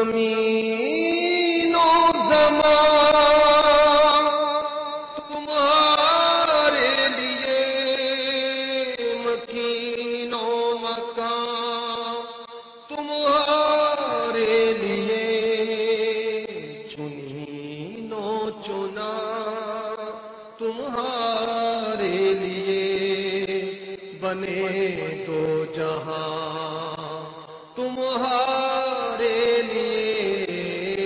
ज़मीन और ज़मान तुम्हारे लिए, मकीन और मकान तुम्हारे लिए, चुनीनो चुना तुम्हारे लिए, बने दो जहां तुम्हारे लिए।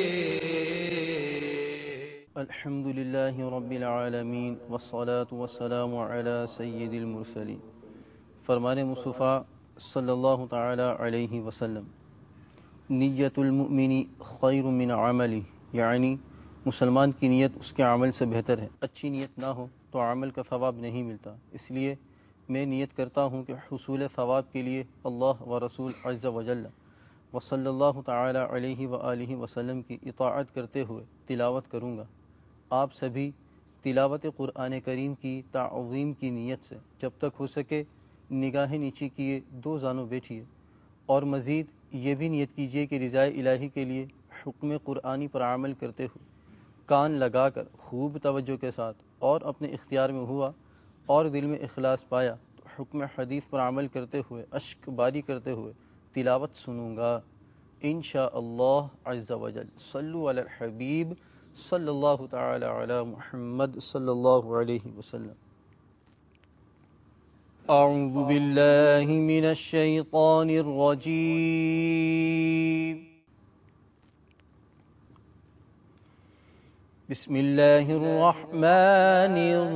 अल्हम्दुलिल्लाहि रब्बिल आलमीन वस्सलातु वस्सलामु अला सय्यिदिल मुरसलीन। फरमान मुस्तफ़ा सल्लल्लाहु तआला अलैहि वसल्लम, निय्यतुल मुमिनी खैरुम मिन अमली, यानी मुसलमान की नीयत उसके अमल से बेहतर है। अच्छी नीयत ना हो तो अमल का सवाब नहीं मिलता। इसलिए मैं नीयत करता हूँ कि हुसूल सवाब के लिए अल्लाह व रसूल अज़्ज़ व जल्ल व सल्लल्लाहु तआला अलैहि व आलिहि वसल्लम की इताअत करते हुए तिलावत करूँगा। आप सभी तिलावत कुरान करीम की ताज़ीम की नीयत से जब तक हो सके निगाहें नीची किए दो जानों बैठिए और मज़ीद ये भी नीयत कीजिए कि रिज़ाए इलाही के लिए हुक्म कुरानी पर अमल करते हुए कान लगाकर खूब तवज्जो के साथ और अपने इख्तियार में हुआ और दिल में इखलास पाया तो हुक्म हदीस पर अमल करते हुए अश्क बारी करते हुए तिलावत सुनूंगा इंशाअल्लाह अज़्ज़ व जल। सल्लु अलल हबीब सल्लल्लाहु तआला अला मुहम्मद सल्लल्लाहु अलैहि वसल्लम। अऊज़ु बिल्लाहि मिनश शैतानिर रजीम। बिस्मिल्लाहिर रहमानिर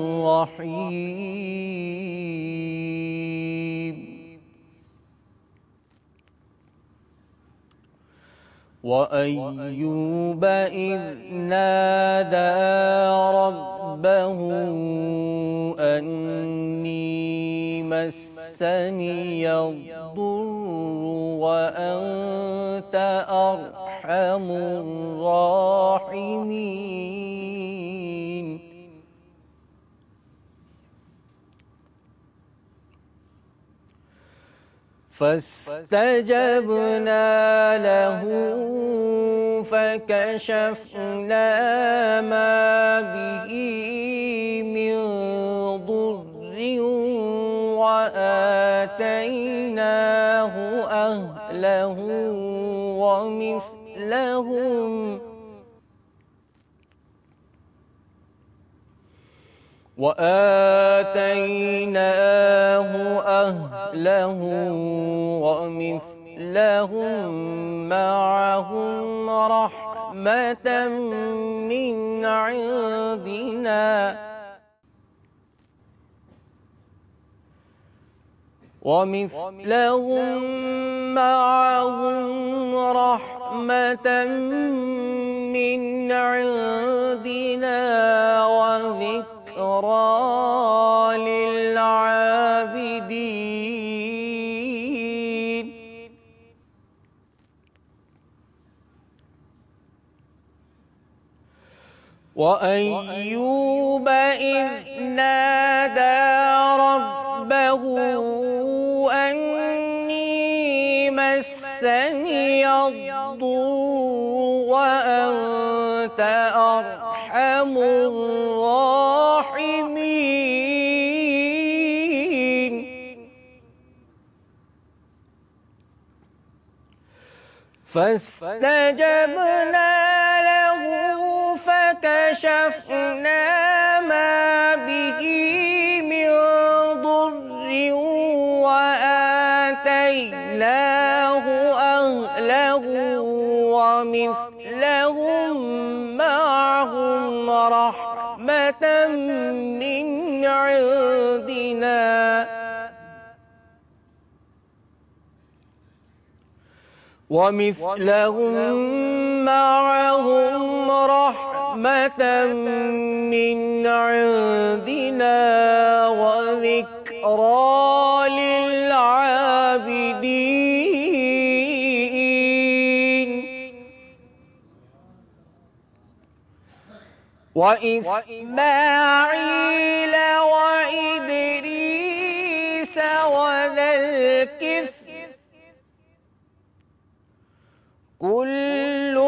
रहीम। वअय्यूब इज़ नादा रब्बहु अन्नी मस्सनियद्दुर्रु व अन्त अर्हमुर राहिमीन। فاستجبنا له فكشفنا ما به من ضر وآتيناه أهله ومثلهم معهم رحمة من عندنا وذكرى للعابدين. وأيوب إذ نادى ربه أني مسني الضر وأنت أرحم الراحمين. فاستجبنا له فكشفنا ما به من ضر وآتيناه أهله ومثلهم معهم رحمة من عندنا وذكرى للعابدين. وإسماعيل وإدريس وذا الكفل كل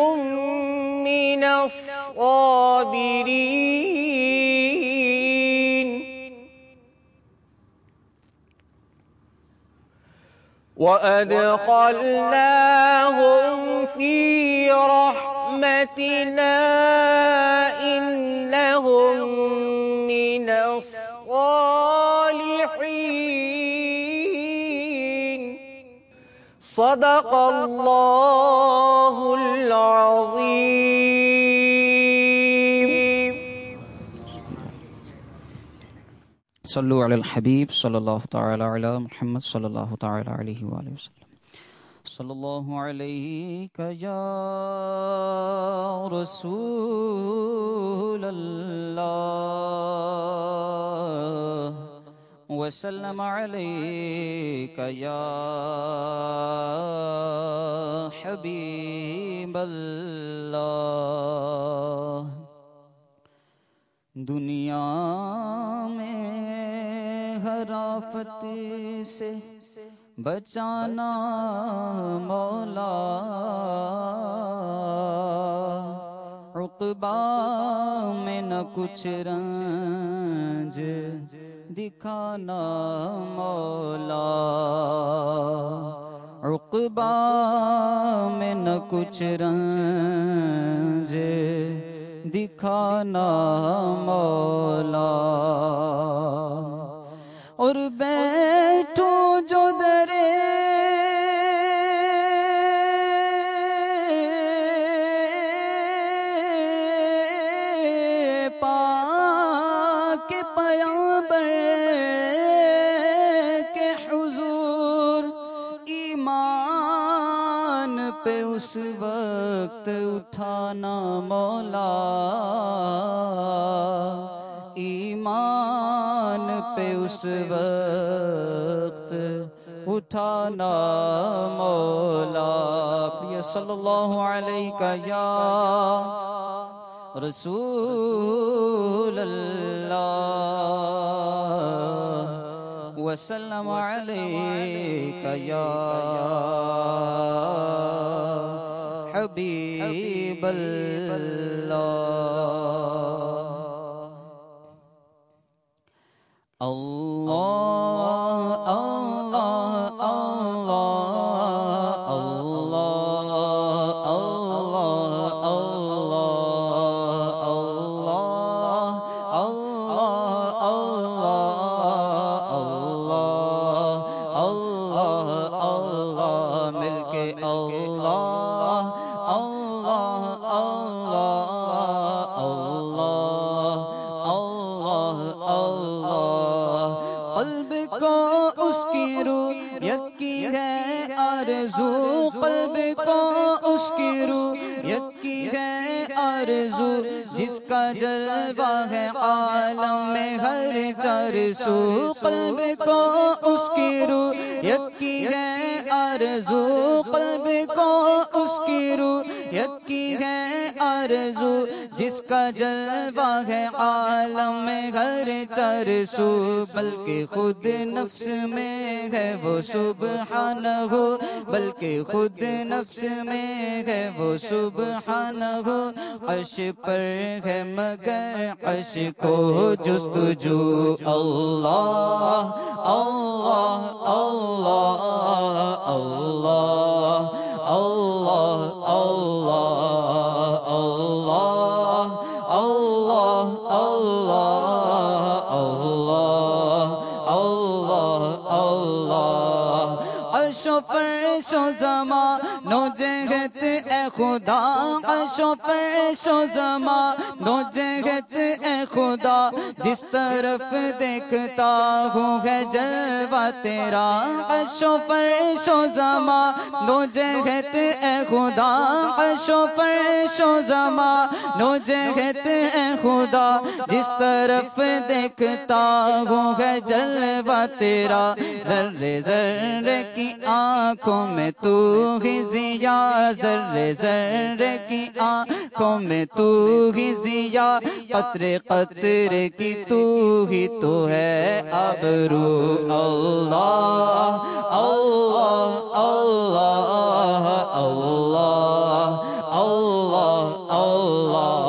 الصابرين وأدخلناهم في رحمتنا إنهم من الصالحين صدق الله العظيم. صلوا على الحبيب صلى الله تعالى على محمد صلى الله تعالى عليه وآله وسلم. صلى الله عليك يا رسول الله وسلم عليك يا حبيب الله. دنیا میں ہر آفت سے بچانا مولا، عقبہ میں نہ کچھ رنج دکھانا مولا، عقبہ میں نہ کچھ رنج دکھانا مولا. اور بیٹھو جو درے پاک پیغمبر کے حضور، ایمان پہ اس وقت اٹھانا مولا، ایمان پہ اس وقت اٹھانا مولا. صلی اللہ علیہ یا رسول اللہ وسلم علیک یا حبیب اللہ. اللہ اللہ اللہ اللہ اللہ اللہ اللہ اللہ مل کے اللہ اللہ اللہ اللہ اللہ. قلب کو اس کی رویت کی ہے آرزو، قلب کو اس کی رویت کی ہے آرزو، جس کا جلوہ ہے عالم میں ہر چار سو. قلب کو اس کی رویت کی ہے آرزو، قلب کو اس کی رویت کی ہے آرزو، جس کا جلوہ ہے عالم میں ہر چار سو. بلکہ خود نفس میں ہے وہ سبحانہ ہو، بلکہ خود نفس میں ہے وہ سبحانہ ہو. عرش پر ہے مگر عرش کو جستجو. اللہ اللہ اللہ اللہ اللہ اللہ اللہ اللہ اللہ اللہ. عرش و فرش و زمان نو جہت اے خدا، عرش و فرش و زمان نو جہت اے خدا، جس طرف دیکھتا ہوں ہے جلوہ تیرا. عرش و فرش و زمان نو جہت اے خدا، عرش و فرش و زمان نو جہت اے خدا، جس طرف دیکھتا ہوں ہے جلوہ تیرا. ذرے ذرے کی آنکھوں میں تو ہی ضیا، ذرے ذرے کی آنکھوں میں تو ہی ضیا، قطرے قطرے کی تو ہی تو ہے ابرو. اللہ اللہ اللہ اللہ اللہ اللہ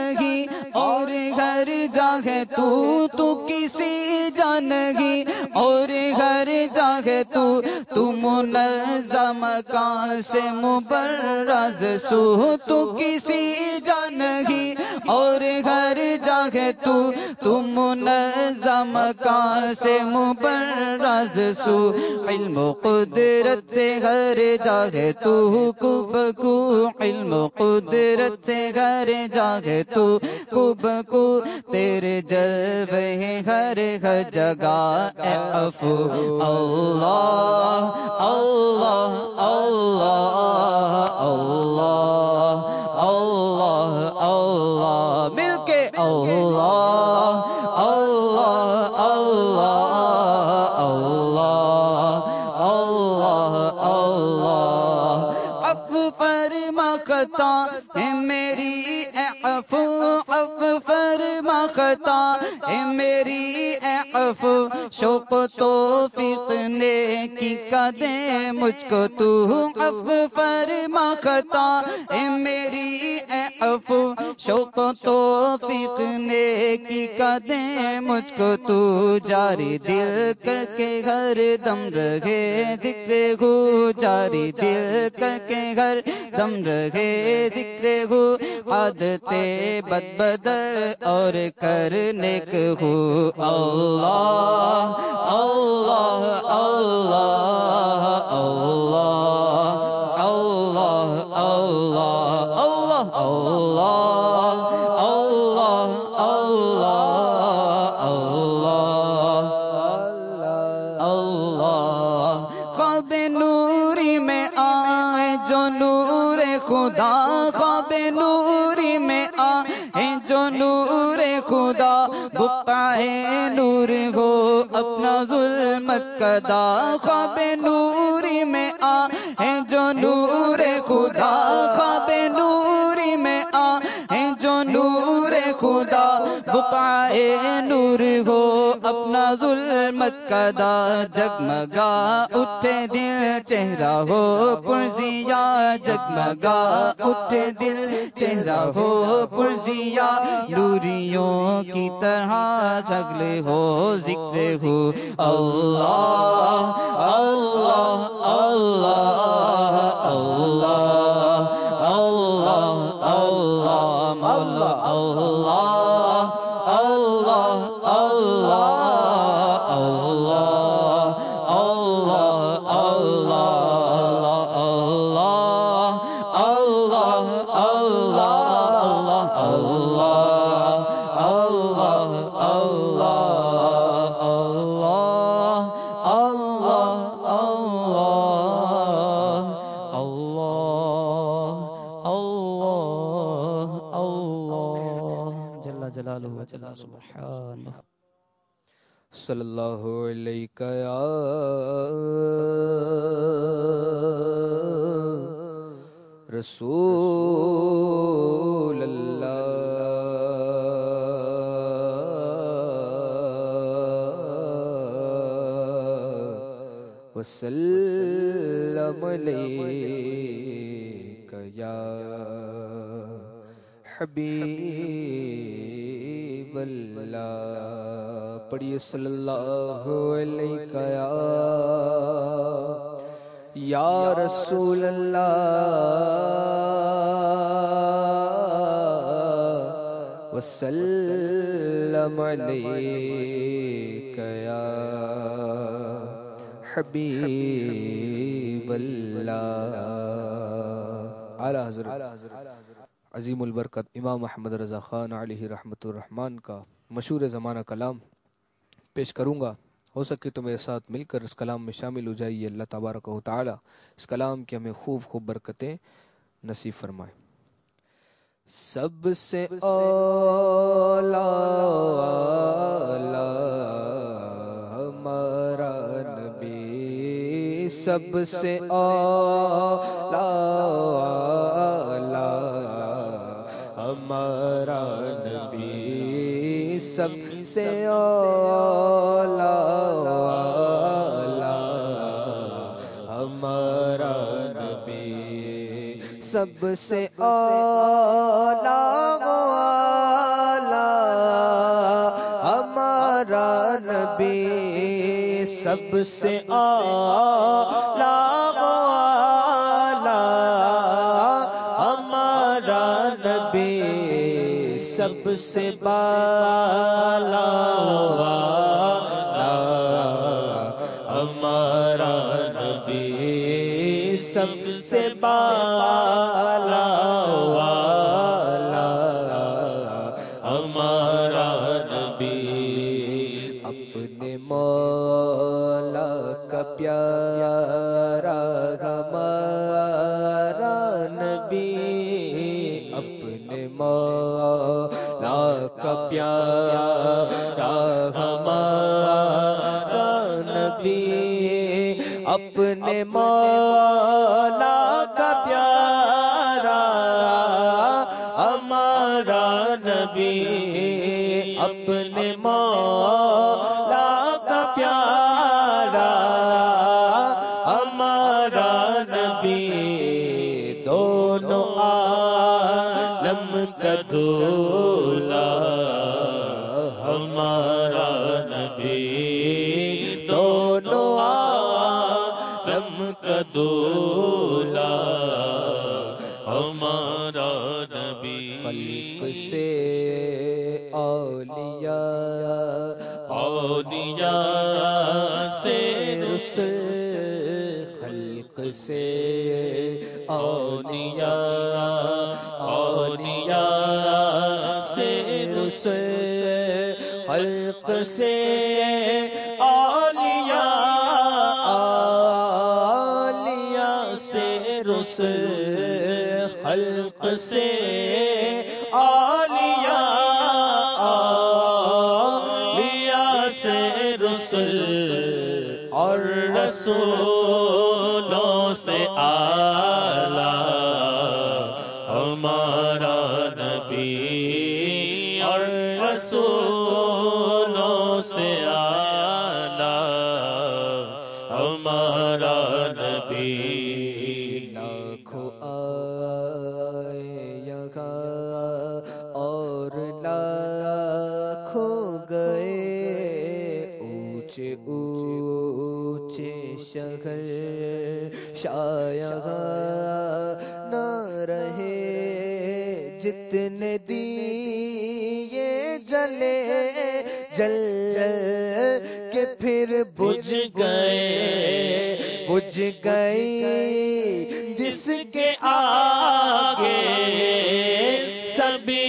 نہیں اور ہر جگہ تو کسی جا نہیں اور ہر جگہ تو منظم کان سے مبرز سو تو کسی جا نہیں اور ہر جگہ تو منظم کان سے مبرز سو علم و قدرت سے ہر جگہ تو کو علم و قدرت سے ہر جگہ تو تیرے جلوے ہیں ہر جگہ اے عفو اللہ اللہ اللہ اللہ اللہ اللہ مل کے اللہ اللہ اللہ اللہ اللہ عفو فرما خطا ہے میری اے عفو عفو فرما خطا ہے میری اے عفو شوق توفیق نیکی کا دے مجھ کو تو عفو فرما خطا ہے میری اے عفو شوق توفیق نیکی کا دے مجھ کو تو جاری دل کر کے ہر دم رہے ذکر ہو جاری دل کر کے ہر دم رہے ذکر ہو عادت بد بدل اور کرنے کو اللہ اللہ اللہ اللہ اللہ اللہ اللہ اللہ اللہ اللہ خواب نوری میں آئے جو نور خدا خواب نوری میں آئے جو نور خدا بقعہ نور ہو اپنا ظلمت کدا خواب نوری میں آئے جو نور خدا خواب نوری میں آئے جو نور خدا بقعہ نور ہو اپنا ظلمت کدا جگمگا اٹھے دل چہرہ ہو پرزیا جگمگا اٹھے دل چہرہ ہو پرزیا نوریوں کی طرح شکل ہو ذکر ہو اللہ اللہ اللہ اللہ اللہ اللہ اللہ اللہ اللہ اللہ اللہ جلالہ و جل سبحانہ صلی اللہ علیہ یا رسول اللہ وسلم علیک یا حبیب اللہ پڑھیے صلی اللہ علیہ یا رسول اللہ وسلم علیک یا حبیب اللہ اعلی حضرت عظیم البرکت امام محمد رضا خان علیہ رحمت الرحمن کا مشہور زمانہ کلام پیش کروں گا. ہو سکے تو میرے ساتھ مل کر اس کلام میں شامل ہو جائیے. اللہ تبارک و تعالی اس کلام کی ہمیں خوب خوب برکتیں نصیب فرمائے. سب سے اولا ہمارا نبی سب سے اولا ہمارا نبی سب سے اولا ہمارا نبی سب سے اعلیٰ والا ہمارا نبی، سب سے اعلیٰ والا ہمارا نبی، سب سے بالا والا ہمارا نبی، سب سے بالا والا ہمارا نبی، اپنے مولا کا پیارا ہمارا نبی، اپنے مولا کا پیارا ہمارا نبی، اپنے مولا کا پیارا ہمارا نبی، اپنے مولا کا پیارا ہمارا نبی، دونوں عالم کا دولا ہمارا نبی، دونوں عالم کا دولا ہمارا نبی، خلق سے اولیاء، اولیاء سے رسل، خلق سے اولیاء، اولیاء سے رسل، خلق سے اولیاء، اولیاء سے رسل، خلق سے اولیاء، اولیاء سے رسل، اور رسولوں سے اعلیٰ ہمارا نبی، اور رسولوں سے اعلیٰ ہمارا نبی، لاکھوں آئے یہاں اور لاکھوں گئے، اونچے اونچے شہر شاید نہ رہے، جتنے دیے جلے جل کے پھر بجھ گئے، بجھ گئی جس کے آگے سبھی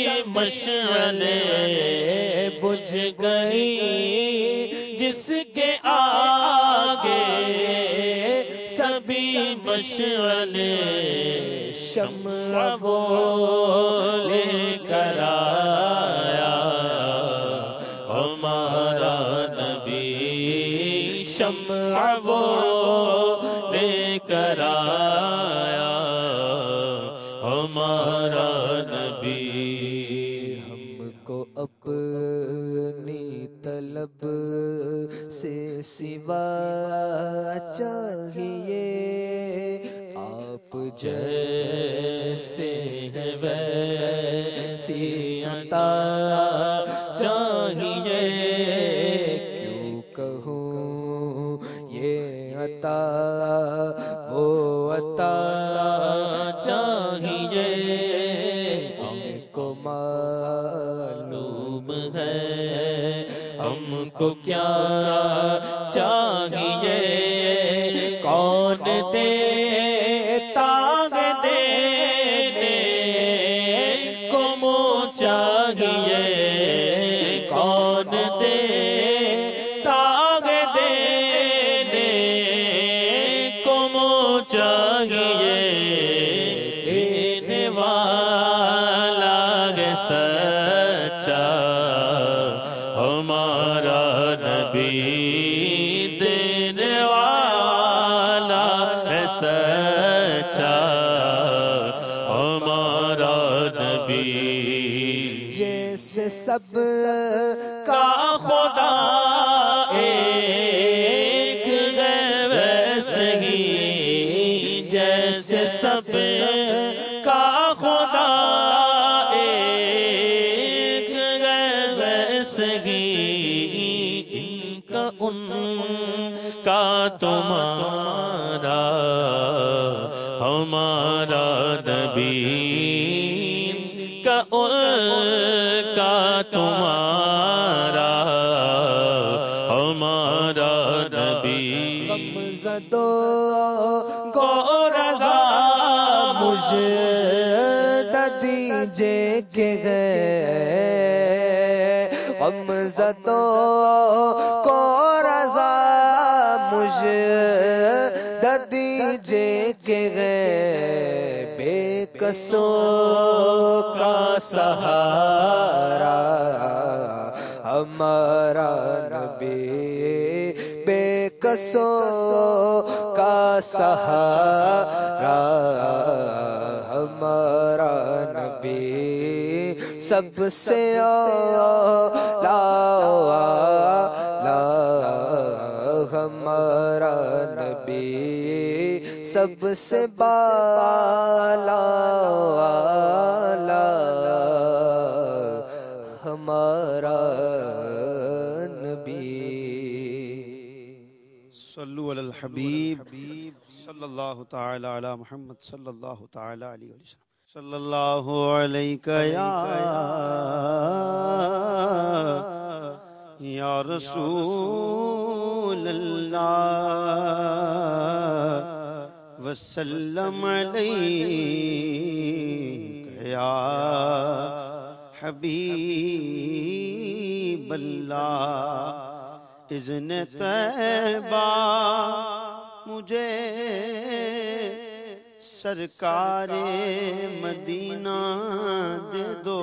مشعلیں، بجھ گئی جس کے آگے سبھی مشعلیں، شمع وہ لے کر آیا ہمارا نبی، شمع وہ لے کر آیا ہمارا نبی، ہم کو اپنی طلب سے سوا چاہیے، آپ جیسے ہیں ویسی عطا چاہیے، کیوں کہوں یہ عطا وہ عطا چاہیے، ہم کو معلوم ہے ہم کو کیا چاہیے، کون دیتا ہے دینے کو منہ چاہیے، کون دیتا ہے دینے کو منہ چاہیے، دینے والا ہے سچا ہمارا نبی، دینے والا ہے سچا ہمارا نبی، جیسے سب کا خدا ایک ہے ویسے ہی، جیسے سب ہی ان کا تمہارا ہمارا نبی کا ان کا تمہارا ہمارا نبی زدوں کو رضا مجھے دیجے کہ غم زدوں کو رضا مجھے دیجے کہ بے کسوں کا سہارا ہمارا نبی بے کسوں کا سہارا ہمارا نبی سب سے اعلیٰ ہمارا نبی سب سے بالا ہمارا نبی صلو علی الحبیب صلی اللہ تعالی علی محمد صلی اللہ تعالی علیہ وسلم صلی اللہ علیہ یا رسول اللہ وسلم علیہ یا حبیب اللہ اذن طیبہ مجھے سرکار مدینہ دے دو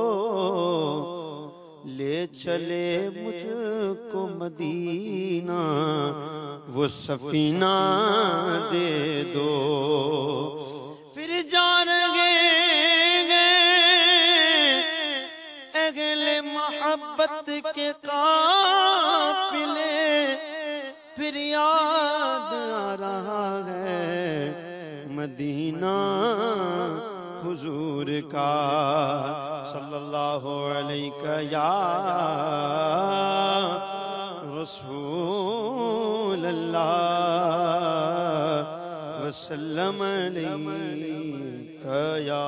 لے چلے مجھ کو مدینہ وہ سفینہ دے دو پھر جان گے اہل محبت کے قافلے پھر یاد آ رہا ہے مدینہ حضور کا صلی اللہ علیہ یا رسول اللہ وسلم علیہ یا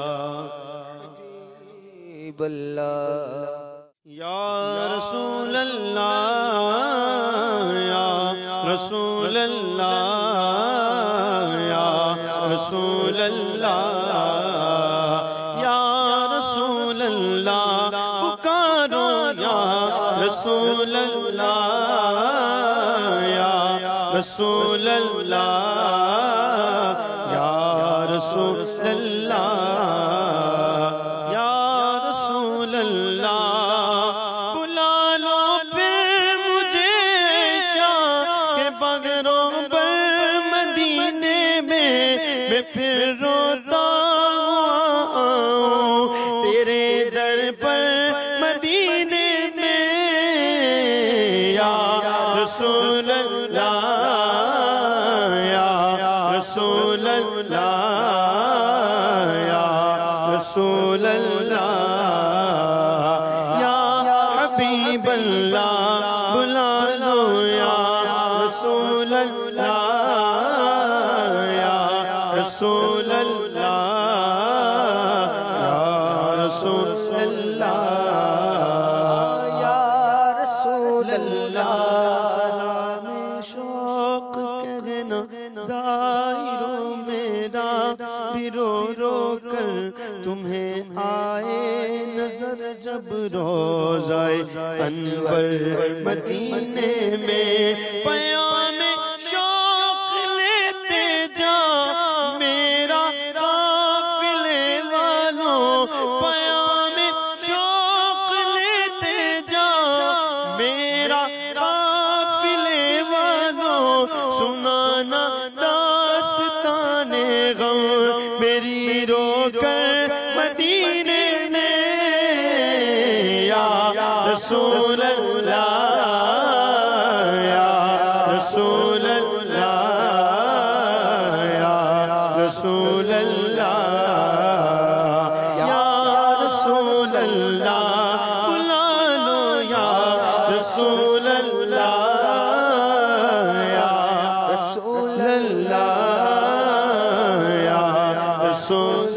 حبیب اللہ یا رسول اللہ یا رسول اللہ یا رسول اللہ یا رسول اللہ پکارو یا رسول اللہ یا رسول اللہ یا رسول اللہ یا رسول اللہ بلا لو پھر مجھے شاہ کے بغروں پر مدینے میں پھر روتا ہوں تیرے در پر مدینے میں یا رسول اللہ یا رسول اللہ یا رسول اللہ یا حبیب اللہ بلا لو یا رسول اللہ یا رسول اللہ یا رسول اللہ یا رسول اللہ سلام شوق کہنا ظاہروں میرا بھی رو رو کر تمہیں آئے نظر جب روزہ انور مدینے میں پیام شوق لیتے جا میرا قافلے والوں پیام شوق لیتے جا میرا قافلے والوں سنانا داستان غم میری رو کر مدینے میں یا رسول اللہ یا رسول اللہ یا رسول اللہ یا رسول اللہ بلا لو رسول اللہ یا رسول اللہ یا رسول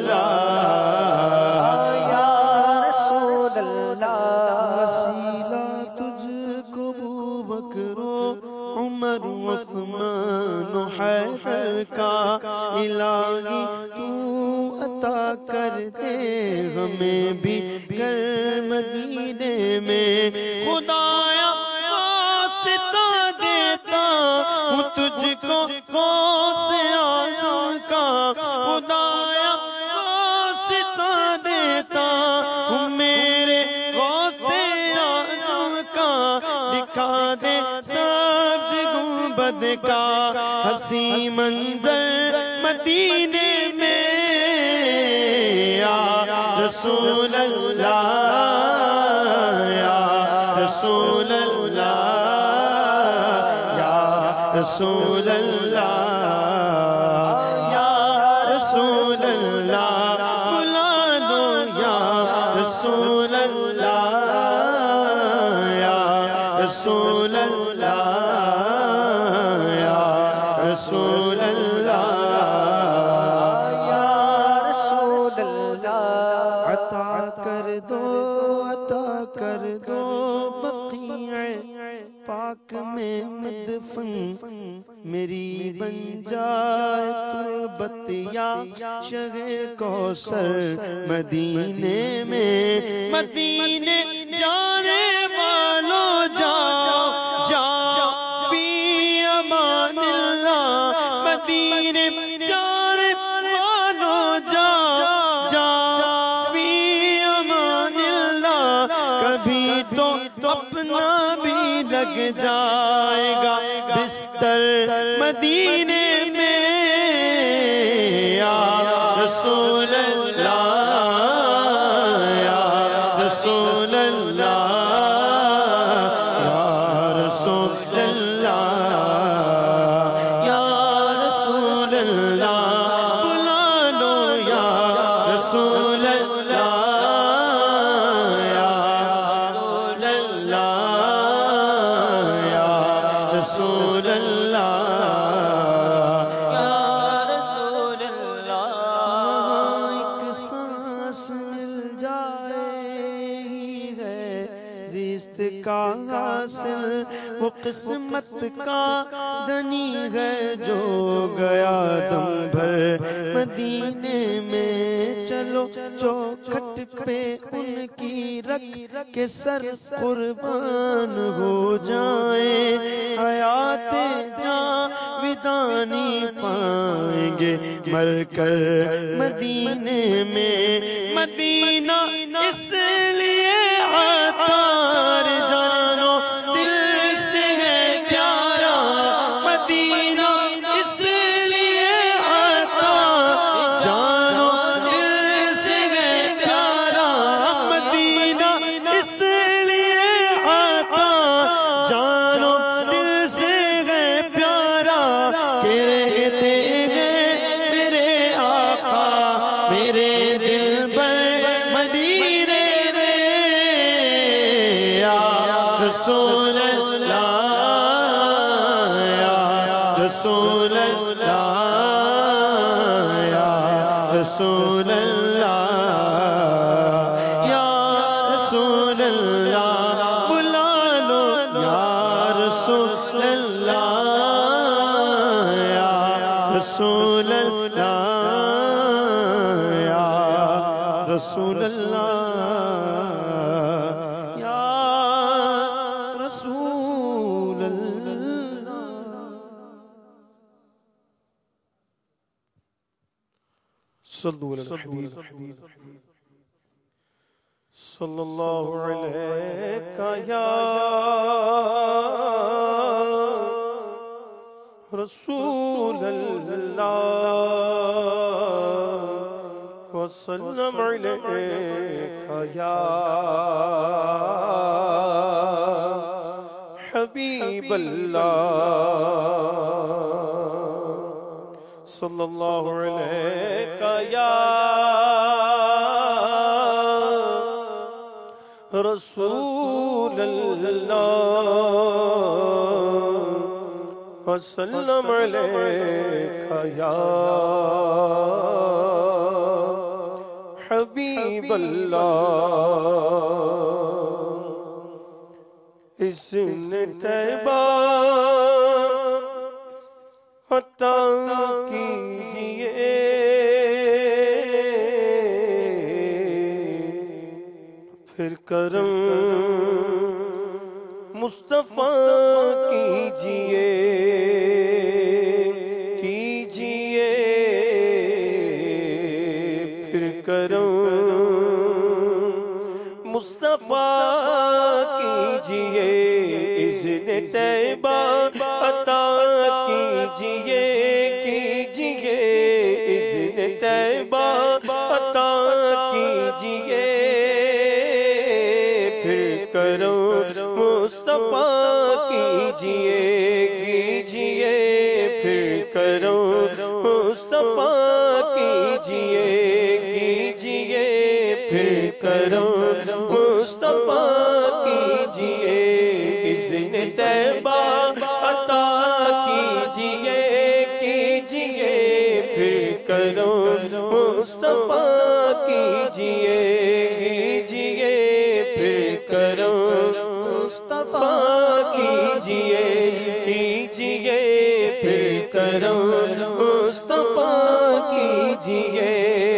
اللہ یا رسول اللہ وسیلہ تجھ کو ابو بکر و عمر عثمان و حیدر کا الہی تو عطا کر دے ہمیں بھی کر مدینے میں خدایا واسطہ دیتا ہوں تجھ کو غوث اعظم کا خدایا واسطہ دیتا ہوں میرے غوث اعظم کا دکھا دے سبز گنبد کا حسی منظر مدینے میں یا رسول اللہ یا رسول اللہ یا رسول اللہ یا رسول اللہ بلا لو یا رسول اللہ یا رسول اللہ یا رسول اللہ عطا کر دو بقیع پاک میں مدفن میری بن جائے تربت یا شہ کوثر مدینے میں مدینے جانے والوں جاؤ جاؤ فی امان اللہ مدینے جانے والوں جاؤ کبھی تو اپنا بھی لگ جائے گا بستر مدینے میں یا رسول اللہ یا رسول اللہ یا رسول اللہ یا رسول اللہ بلا لو یا رسول اللہ رسول اللہ یا رسول اللہ ایک سانس مل جائے ہی ہے زیست کا حاصل وہ قسمت کا دنی ہے جو گیا دم بھر مدینے میں چلو چوکھٹ پہ ان کی رکھ کے سر قربان ہو جائیں حیات جاودانی پائیں گے مر کر مدینے میں مدینہ اس لیے عطار جانو دل سے ہے پیارا مدینہ اس لیے عطار جانو دل سے ہے پیارا مدینہ اس لیے عطار جانو دل سے ہے پیارا کہ رہتے ہیں میرے آقا میرے دل پر مدینے میں یا رسول اللہ یا رسول اللہ یا رسول اللہ یا رسول اللہ بلا لو یا رسول اللہ یا رسول اللہ یا رسول اللہ یا رسول اللہ صلو علی الحبیب صلی اللہ علیہ یا رسول اللہ وسلم علیک یا حبیب اللہ صلی اللہ علیہ یا رسول اللہ وسلم علیک یا حبیب اللہ اذن طیبہ عطا کیجئے پھر کرم مصطفیٰ کیجئے پھر کرم مصطفیٰ کیجئے اذن طیبہ عطا کیجئے اذن طیبہ عطا کیجئے پھر کرم مصطفیٰ کیجئے پھر کرم مصطفیٰ کیجئے پھر کرم مصطفیٰ کیجئے اذن طیبہ عطا کیجئے پھر کرم مصطفیٰ کیجئے پھر کرم مصطفیٰ کیجئے پھر کرم مصطفیٰ کیجئے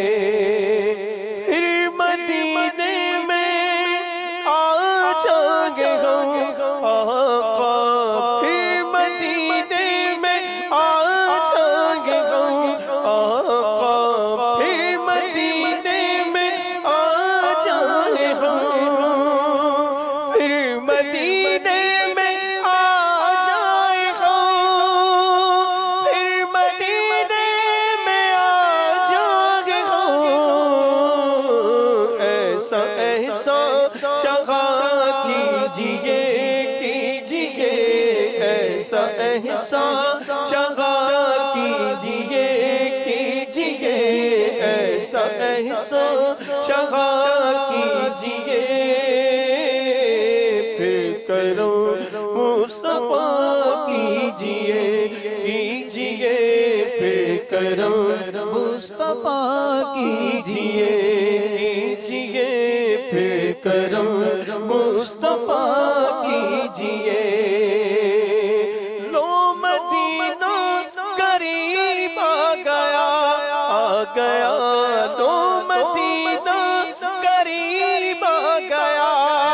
پھر مدینے میں آ جائیں ہم آقا پھر مدینے میں آ جائیں ہم آقا پھر مدینے میں آ جائیں ہم پھر مدینے میں آ جائیں ہم پھر مدینے میں آ جائیں ہم ایسا احسان شفا کیجئے ایسا احسان شفا کیجئے ایسا احسان شفا کیجئے پھر کرم مصطفیٰ کیجئے پھر کرم مصطفیٰ کیجئے پھر کرم مصطفیٰ کیجئے لو مدینہ قریب آ گیا لو مدینہ قریب آ گیا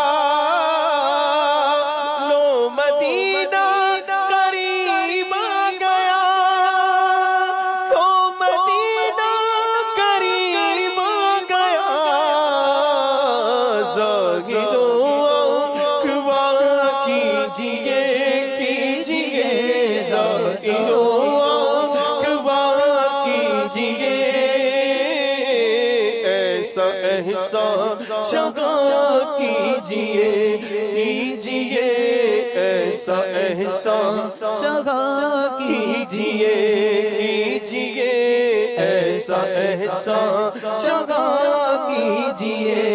لو مدینہ قریب آ گیا لو مدینہ قریب آ گیا زاہدوں اقوا کیجئے زاہدوں اقوا کیجئے ایسا احسان شفا کیجئے ایسا احسان شفا کیجئے ایسا احسان شفا کیجئے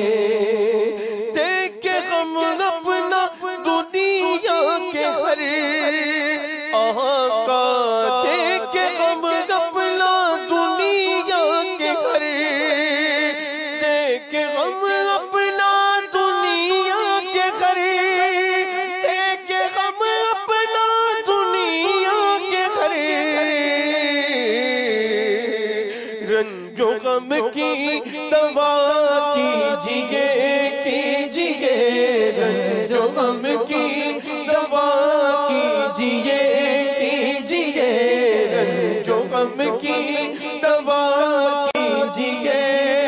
دیکھ کے غم اپنا دنیا کے ہر آقا دیکھ کے غم اپنا دنیا کے ہر دیکھ کے غم اپنا دنیا کے ہر دیکھ کے غم اپنا دنیا کے ہر رنج و غم کی دوا کیجئے رنج و غم کی دوا کیجئے رنج و غم کی دوا کیجئے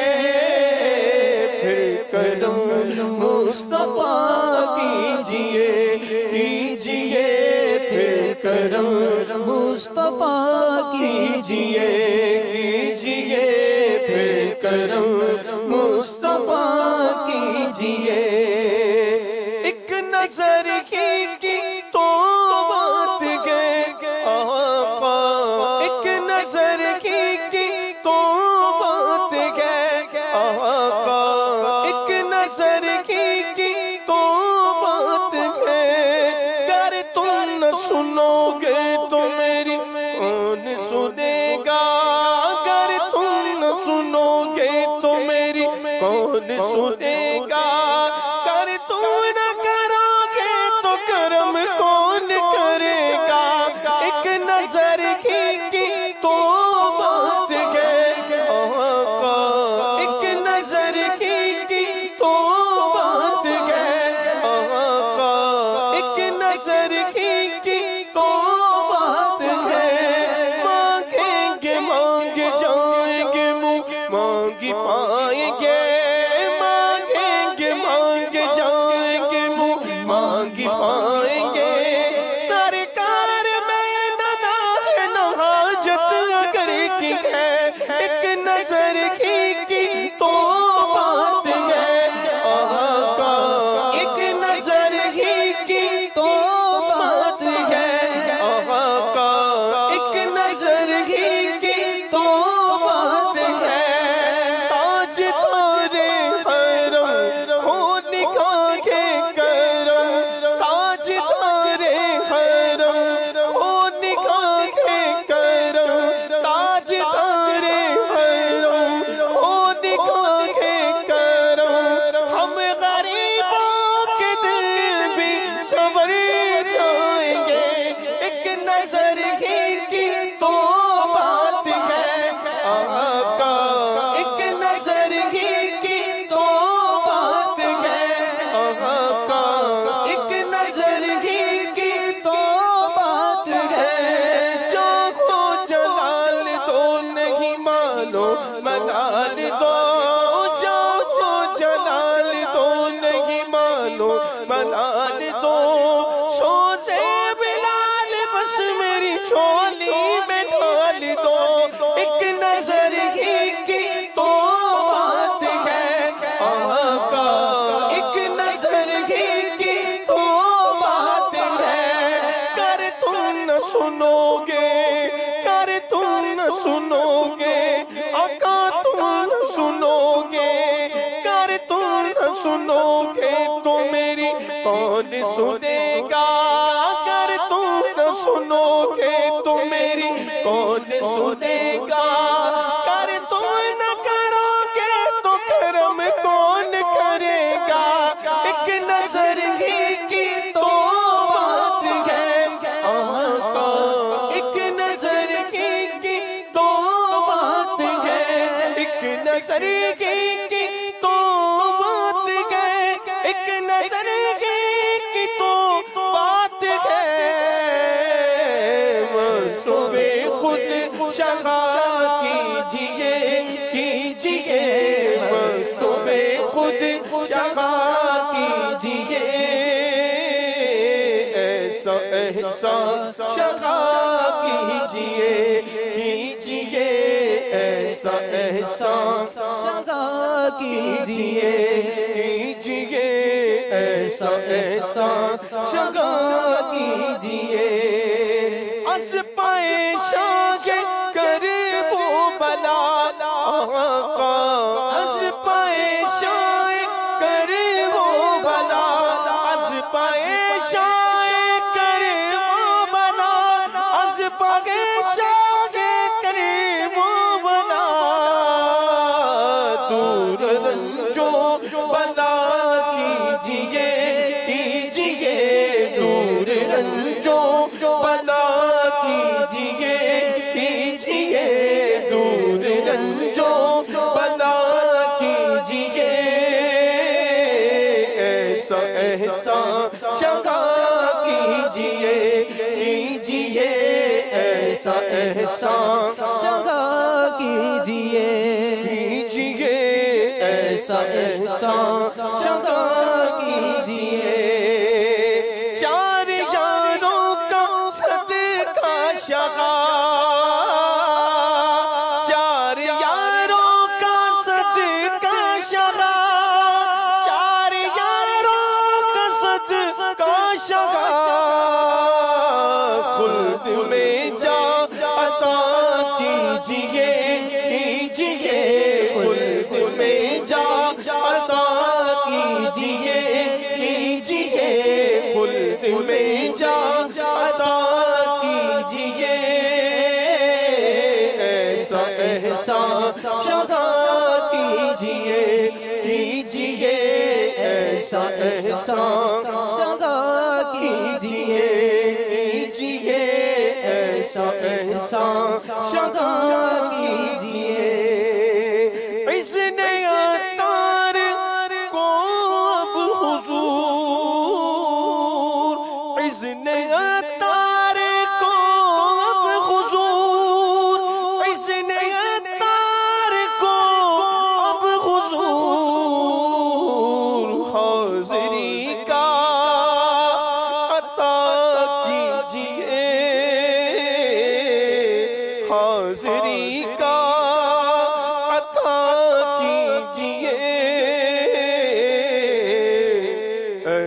پھر کرم مصطفیٰ کیجئے پھر کرم مصطفیٰ کیجئے پھر کرم مصطفیٰ کیجئے ایک نظر کی تو بات گئے آقا ایک نظر کی تو بات گئے آقا ایک نظر کی نظر ہی کی تو بات ہے، مانگیں گے مانگ جائیں گے منہ مانگی پائیں گے، مانگیں گے مانگ جائیں گے منہ مانگی پائیں گے، سرکار میں نہ ہے نہ حاجت اگر کی ہے، ایک نظر ہی کی تو بات ہے، آقا ایک نظر ہی کی تو بات ہے، آقا ایک نظر ہی کی تو بات ہے، تاج تارے حرم ہو نگاہ کرم، تاج تارے حرم ہو نگاہ کرم، تاج تارے حرم ہو نگاہ کرم، ہم غریبوں کے دل بھی سنور جائیں گے، ایک نظر ہی کی تو بات ہے، آقا ایک نظر ہی کی تو بات ہے، آقا ایک نظر ہی کی تو بات ہے، چاہو جلال دو نہیں مانو ملال دو، چاہو جلال دو نہیں مانو ملال دو، سوزے بلال بس میری چولی میں ڈال دو، ایک نظر ہی کی تو بات ہے، آقا ایک نظر ہی کی تو بات ہے، کر تم نہ سنو گے، کر تم نہ سنو گے، آقا تم نہ سنو گے، کر تم نہ سنو گے تو میری کون سنے گا، کر تم نہ سنو گے تو میری کون سنے گا، کر تم نہ کرو گے تو کرم کون کرے گا، ایک نظر ہی کی تو بات ہے، آقا ایک نظر ہی کی تو بات ہے، ایک نظر ہی کی تو بات ہے، ایک نظر ہی کی تو بات ہے، مصطفے خود شفا کیجئے کیجئے، مصطفے خود شفا کیجئے، ایسا احسان شفا کیجئے کیجئے، ایسا احسان شفا کیجئے کیجئے، ایسا احسان شفا کیجئے، از پائے شاہ کرب و بلا، آقا از پائے شاہ کرب و بلا، از پائے شاہ کرب و بلا، از پائے شاہ کرب و بلا، دور رنجو بلا کیجئے کیجئے، دور رنجو بلا کیجئے کیجئے، دور رنجو بلا کیجئے، ایسا احسان شفا کیجئے کیجئے، ایسا احسان شفا کیجئے کیجئے، ایسا احسان شفا کیجئے، چار یاروں کا صدقہ شفا، چار یاروں کا صدقہ شفا، چار یاروں کا صدقہ شفا، خلد میں جا عطا کیجئے کیجئے، خلد میں جا عطا کیجئے کیجئے، خلد میں جا عطا کیجئے، ایسا احسان شفا کیجئے کیجئے، ایسا احسان شفا کیجئے کیجئے، ایسا احسان شفا کیجئے، اذن عطار کو اب حضور، اذن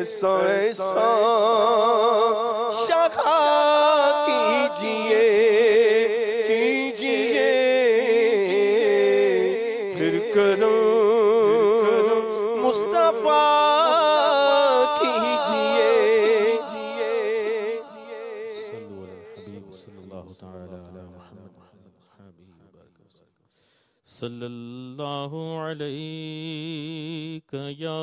ایسا ایسا شفا کیجئے کیجئے پھر کرم مصطفیٰ کیجئے صلو علی الحبیب صلی اللہ تعالی علی محمد صلی اللہ علیک یا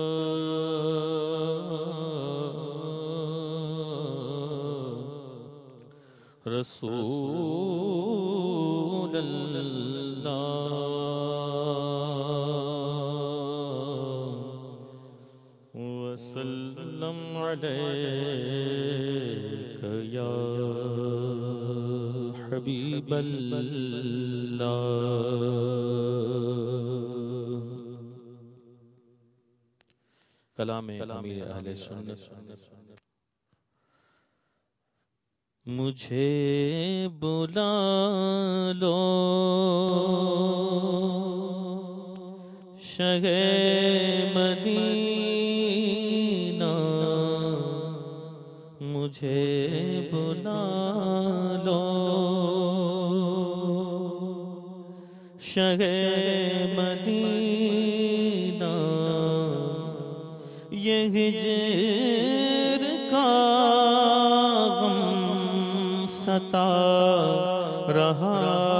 رسول اللہ وسلم علیک یا حبیب اللہ کلام امیر اہل سنت مجھے بلا لو شہ مدینہ مجھے بلا لو شہ مدینہ یہ ہجر کا غم ستا رہا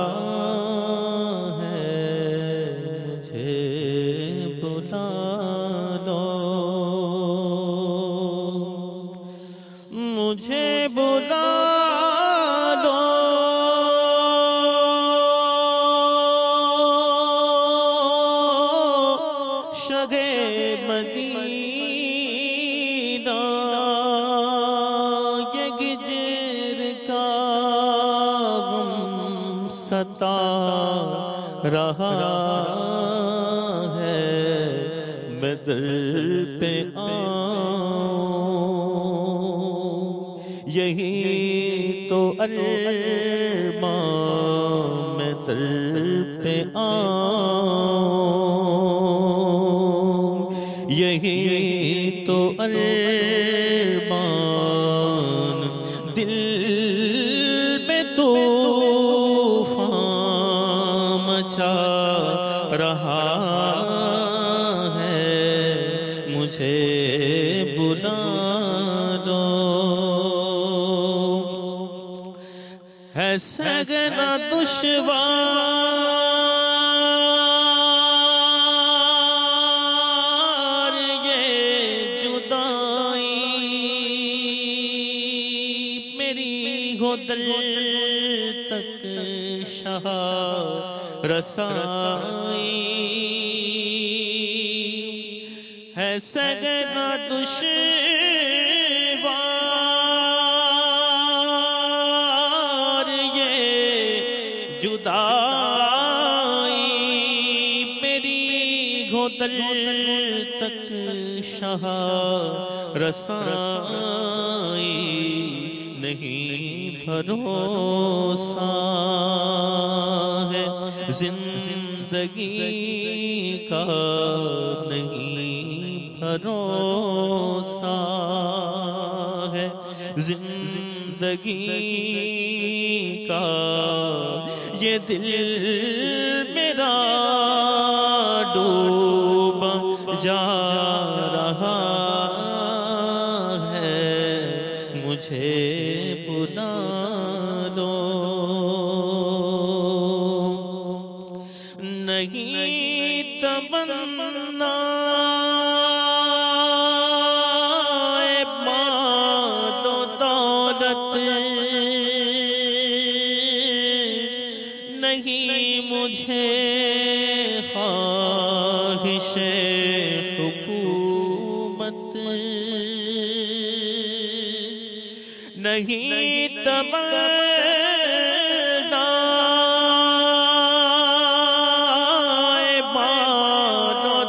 ہے مجھے بلا لو مجھے بلا لو شگے مدینہ یہ گجر کا غم ستا رہا ہے میں در پہ آؤں یہی تو ارمان میں در پہ آؤں یہی تو ارمان دل میں طوفان مچا رہا ہے مجھے بلا دو ہے سگنا دشوار یہ جدائی میری ہو دل تک شاہ رسائی ہے سگنا دشوار یہ جدائی میری ہو دل تک شاہ رسائی نہیں بھروسہ ہے زندگی کا نہیں بھروسہ ہے زندگی کا یہ دل میرا ڈوب جا رہا ہے مجھے بلا دو نہیں تمنا مال و دولت نہیں مجھے خواہش حکومت نہیں تمنا مال و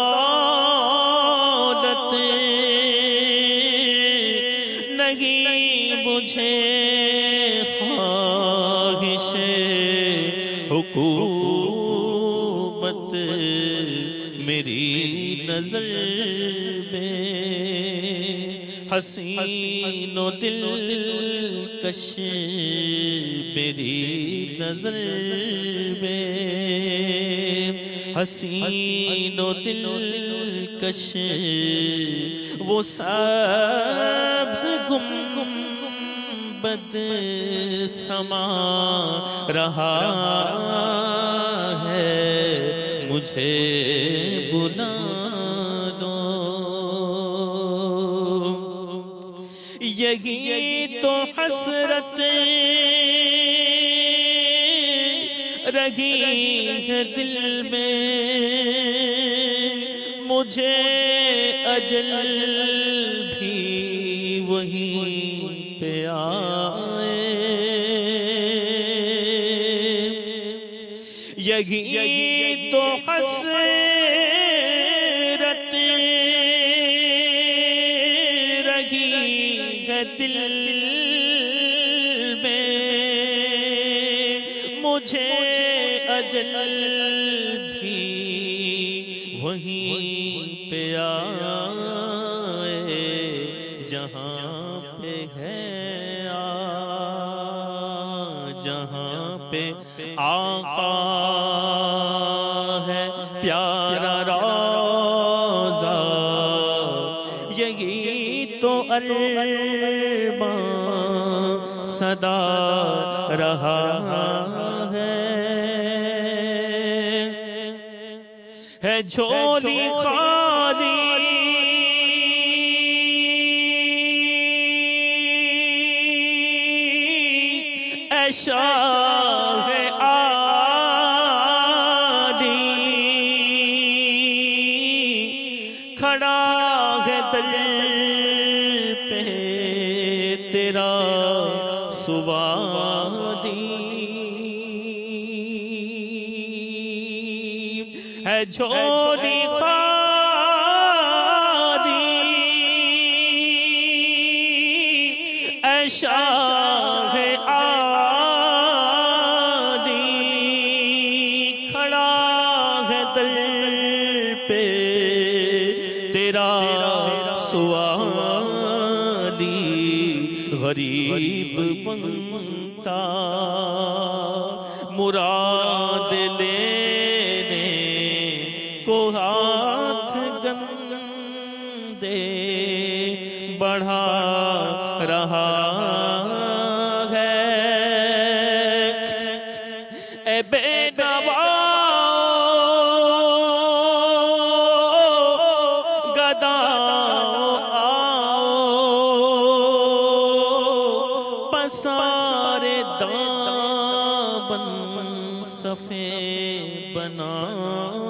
دولت نہیں مجھے خواہش حکومت میری نظر میں حسین و دلکش میری نظر میں، حسین و دلکش وہ سبز گنبد سما رہا ہے، مجھے بلا دو۔ یہی تو حسرت رہی ہے دل میں، مجھے اجل بھی وہیں پہ آئے، یہی تو حسرت رہی ہے دل میں، مجھے اجل بھی وہیں پہ آئے، جہاں پہ ہے جہاں پہ آقا ہے پیارا روضہ، یہی تو ارمان صدا رہا ہے جھولی خالی اے شاہ عالی، کھڑا ہے در پہ تیرا سوادی، ہے جھولی خالی اے شاہ عالی، کھڑا ہے در پہ تیرا سوالی، غریب بنتا مراد لینے کو ہاتھ گندے بڑھا رہا ہے، اے بے نوا گداؤ آؤ، پسارے دامن صفے بناؤ،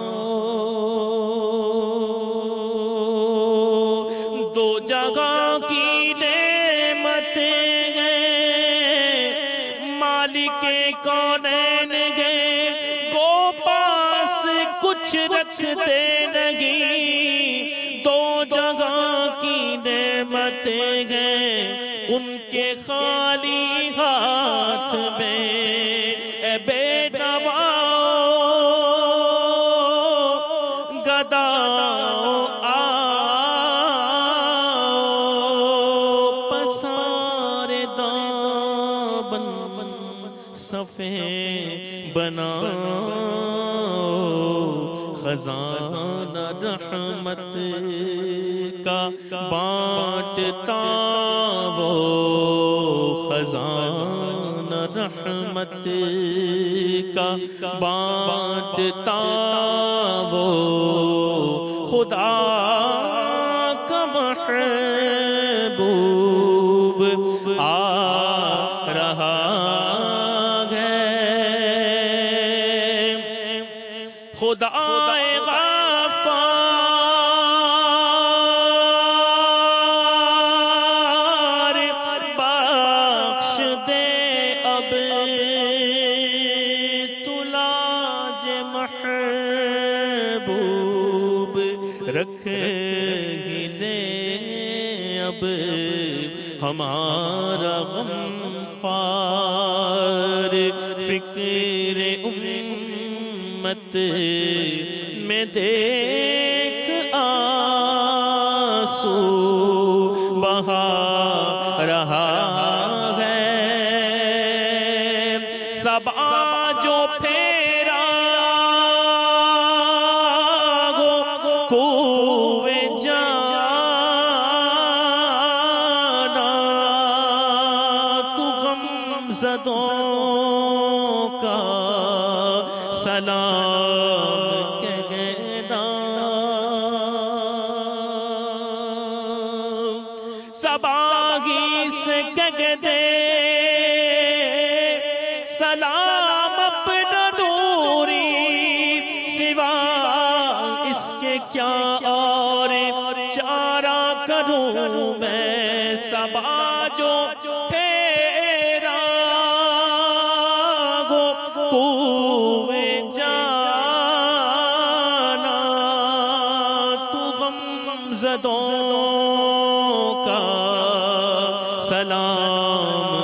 دو جگہ کی نعمتیں ہیں، مالک کونین ہیں، گو پاس کچھ رکھتے نہیں، دو جگہ کی نعمتیں ہیں ان کے خالی ہاتھ میں، اے بے نوا گداؤ آؤ، پسارے دامن صفے بناؤ، خزانہ رحمت کا بانٹتا وہ، خزانہ رحمت کا بانٹتا وہ، خدا کا محبوب آ رہا ہے، خدا غفار بخش دے اب تلاج محبوب رکھ ہی لے اب ہمارا غم خوار، فکر امت میں دیکھ آنسو بہا سبا جو پھیرا گو کوے جانا تو غم زدوں کا سلام کہنا سباہی سے کہہ دے سلام اپنا دوری سوا اس کے کیا اور چارہ کروں میں سبا جو پھیرا گو کوے جانا تو غم زدوں کا سلام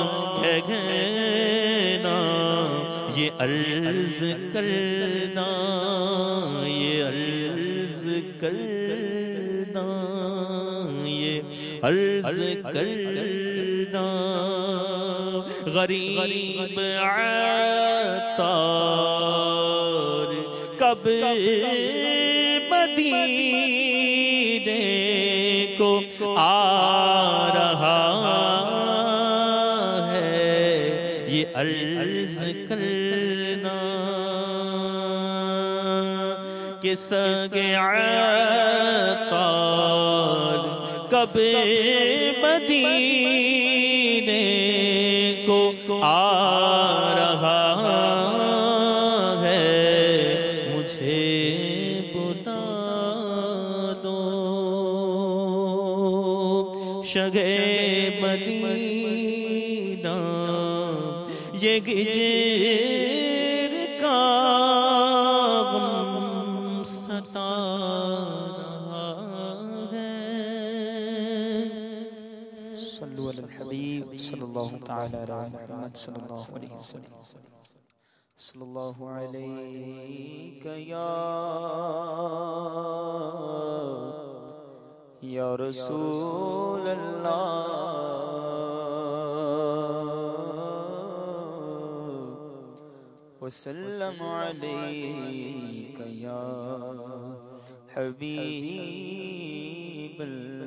کہنا یہ عرض کرنا یہ عرض کرنا یہ عرض کرنا غریب عطار کب مدینے کو آ رہا ہے یہ عرض کرنا کہ سگے عطار کب مدینے کو آ رہا ہے مجھے بلا دو شگے مدینہ یہ گجر کا غم ستا رہا ہے صلو علی الحبیب صلی اللہ تعالی علی محمد صلی اللہ علیہ وسلم صلی اللہ علیک یا رسول اللہ وسلم علیک یا حبیب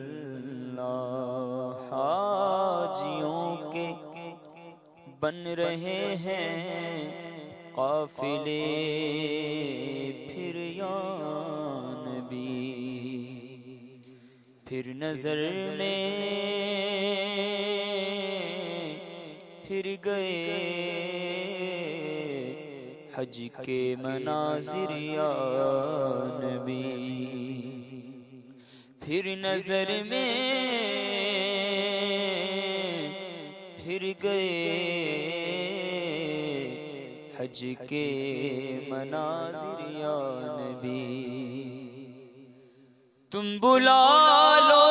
اللہ حاجیوں کے بن رہے ہیں قافلے پھر یا نبی پھر نظر میں پھر گئے حج کے مناظر یا نبی پھر نظر میں پھر گئے حج کے مناظر یا نبی تم بلا لو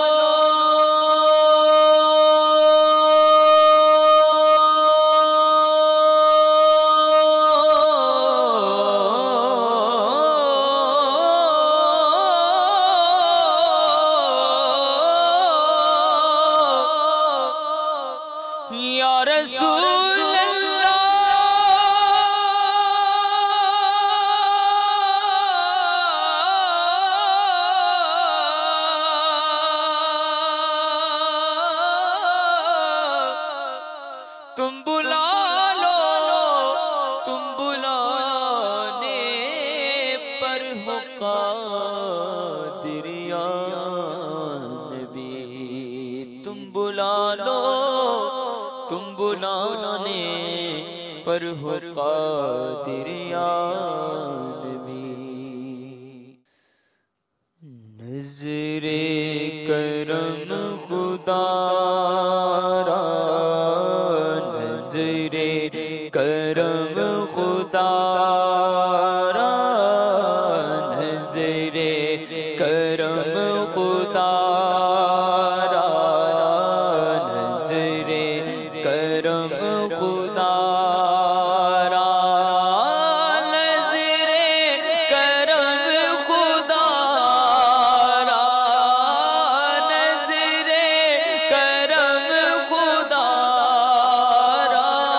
یا رسول تم بلا لو تم بلانے پر ہو قادر یا نبی تم بلا لو تم بلانے پر ہو قادر یا نبی نظر کرم خدا نظر کرم خدا نظر کرم خدا نظر کرم خدا نظر کرم خدا نظر کرم خدا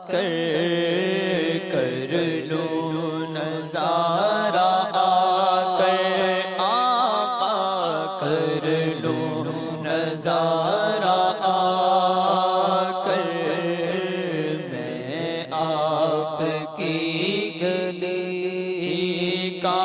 کر کر لو نظارہ آقا کر لو نظارہ میں آپ کی گلی کا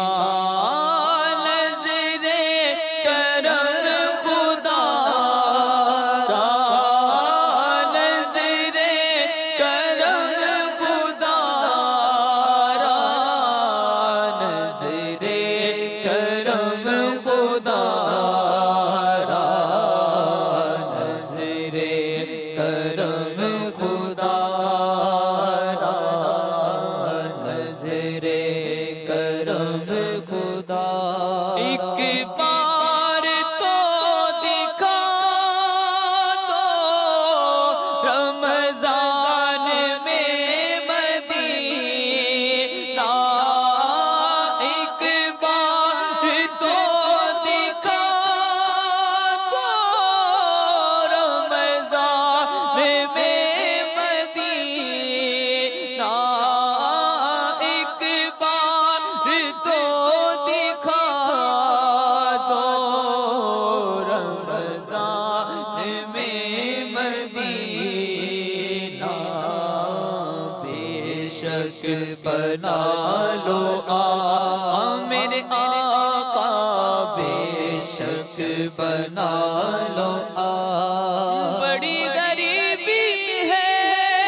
بنا لو میرے آقا بے شک بنا لو بڑی غریبی ہے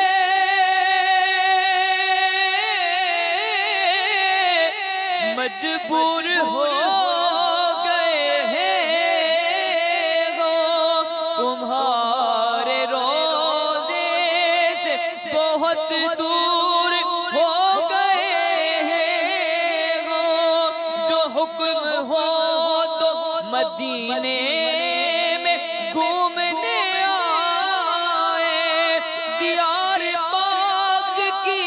مجبور ہو گئے ہیں تمہارے روزے سے بہت دور ہو حکم ہو تو مدینے میں گھومنے آئے دیار پاک کی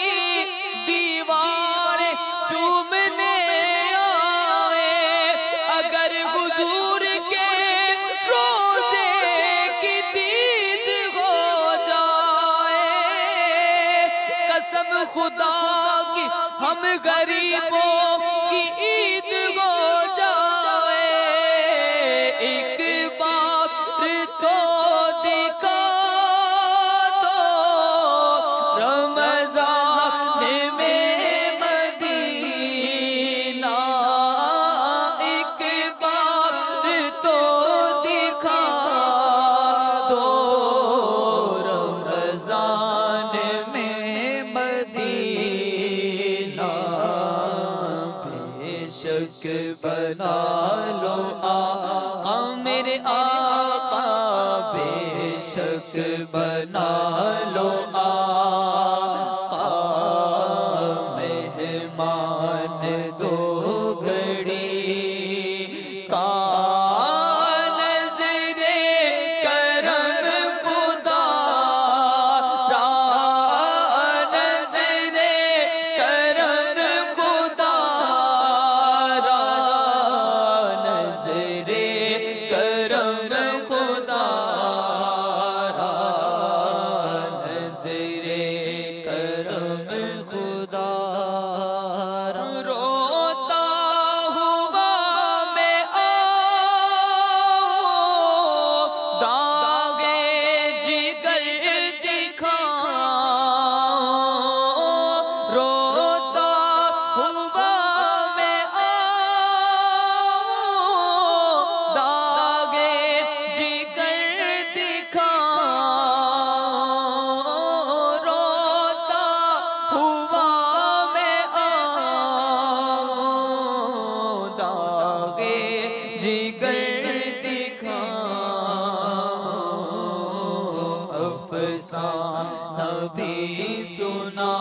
دیوار چومنے آئے اگر حضور کے روزے کی دید ہو جائے قسم خدا کی ہم غریبوں کی عید ہو جائے ایک بار تو دکھا دو رمضان میں مدینہ ایک بار تو دکھا دو رمضان میں مدینہ شک بنا لو آقا میرے آقا بے شک بنا لو آقا مہمان دو گھڑی کا بھی سنا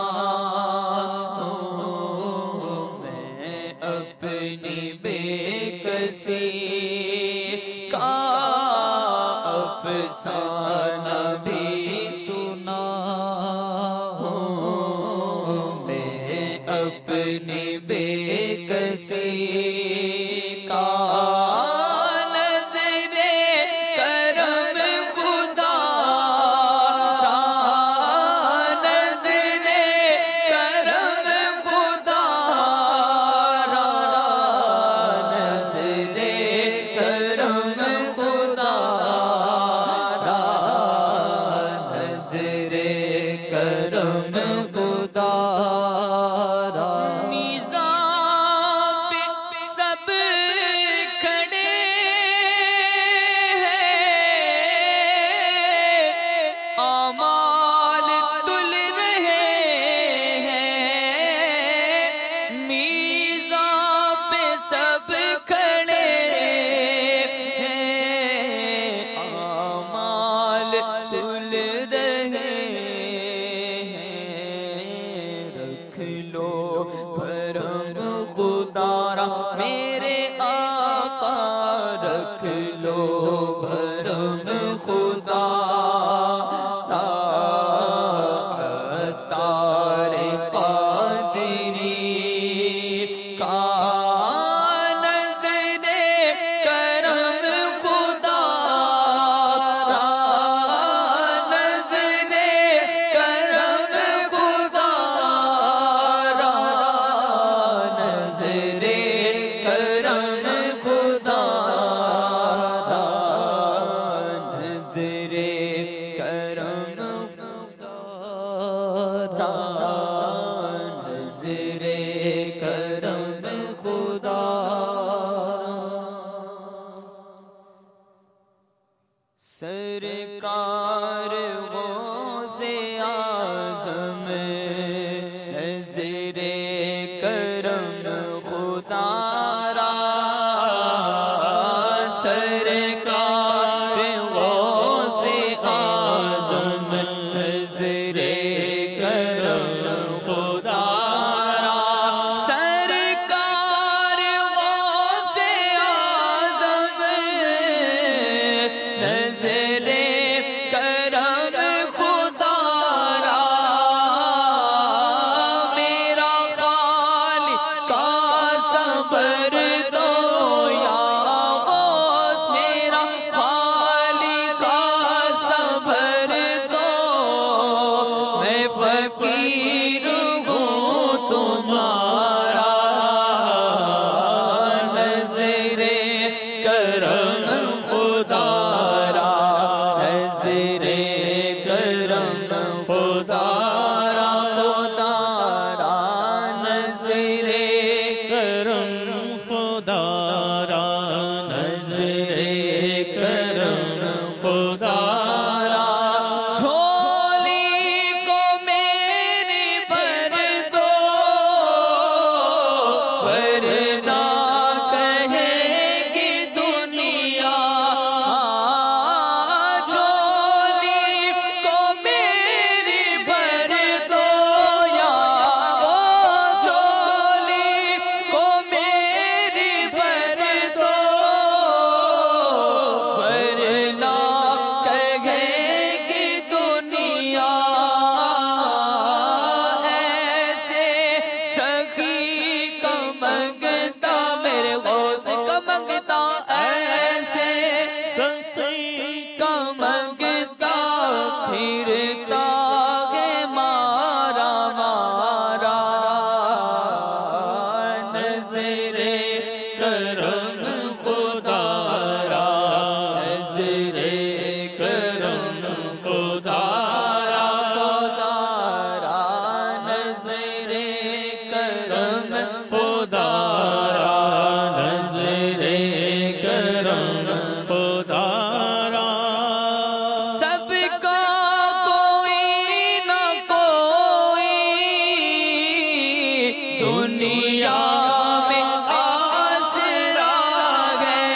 میں اپنی بے کسی کا افسانہ بھی سنا میں اپنی بے کسی کا نظر خدا را میزان پہ سب کھڑے ہیں، اعمال تل رہے ہیں، میزان پہ سب کھڑے ہیں، اعمال تل رہے ہیں، رکھ لو بھرم خدا را میرے آقا، رکھ لو بھرم خدا را، عطار قادری کا نظر کرم خدا را، نظر کرم خدا را، نظر کرم خدا را، نظر کرم خدا را، نظر کرم خدا سرکار غوث اعظم نظر کرم خدا را، سرکار غوث اعظم نظر کرم خدا را، سرکار غوث اعظم نظر کرم خدا را، میرا خالق کا صبر دو یا غوث، میرا خالق کا صبر دو، میں فقیر ہوں تمہارا، نظر کرم خدا را، نظر کرم خدا را، خدا را، نظر کرم خدا را، نظر کرم خدا را، جھولی کو میری بھر دو، ورنہ کہے گی دنیا، جھولی کو میری بھر دو یا غوث، جھولی کو میری بھر دو، ورنہ کہے گی دنیا، ایسے سخی کا منگتا میرے غوث کا منگتا، ایسے سخی کا منگتا، پھرتا ہے مارا مارا، نظر کرم خدا را، نظر کرم خدا را، خدا را، نظر کرم خدا را، نظر کرم خدا را، سب کا کوئی نہ کوئی دنیا میں آسرا ہے،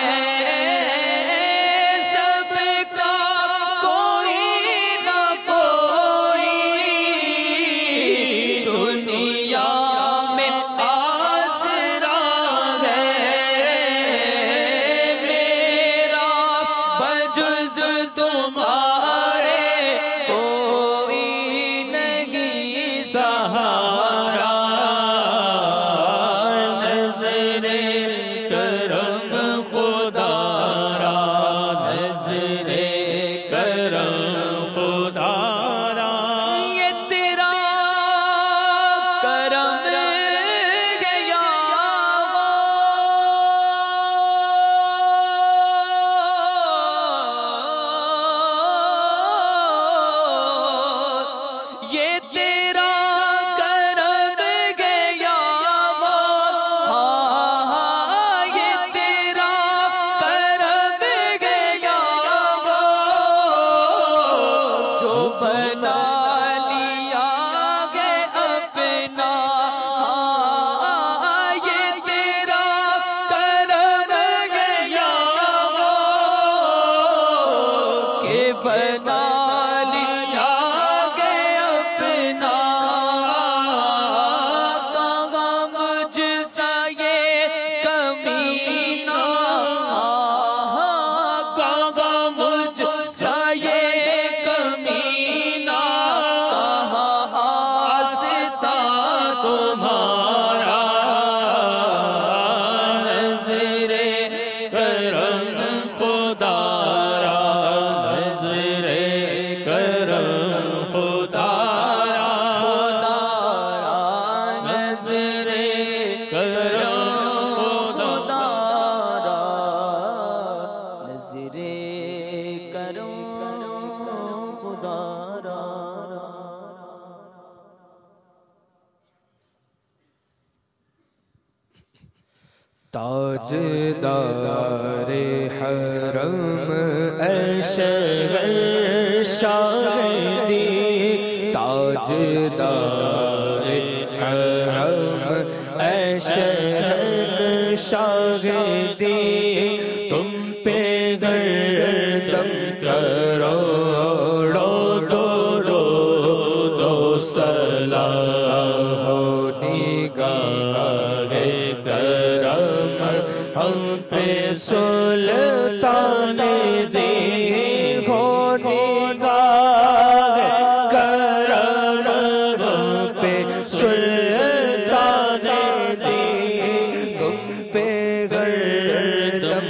سب کا کوئی نہ کوئی دنیا میں آسرا ہے، میرا بجز تمہارے کوئی نہیں سہارا، نظر کرم خدا را، نظر کرم خدا را، یہ تیرا کرم ہے یا غوث، یہ تیرا تاجدار حرم اشغل شاہدی تاجدار حرم اشغل شاہدی تم پہ گردم کروڑو دو صلاح نگاہ کرم ہم پہ سلطان دی ہو نگاہ کرم ہم پہ سلطان دی تم پہ گردم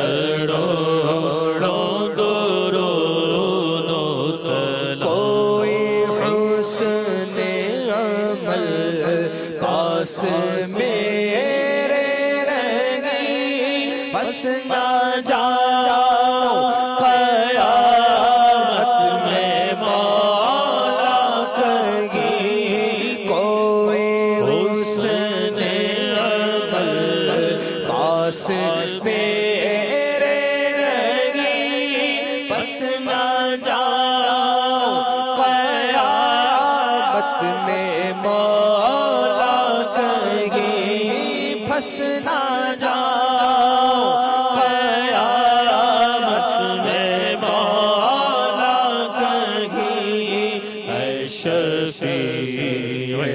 کروڑو درود و سلام کوئی حسن عمل پاس میرے رہی پس نہ جاؤ قیامت میں مولا کہیں کوئی حسن عمل پاس میرے رہی پس نہ جاؤ قیامت میں مولا کہیں پھنس نہ جاؤ قیامت میں مولا کہیں اے شفیع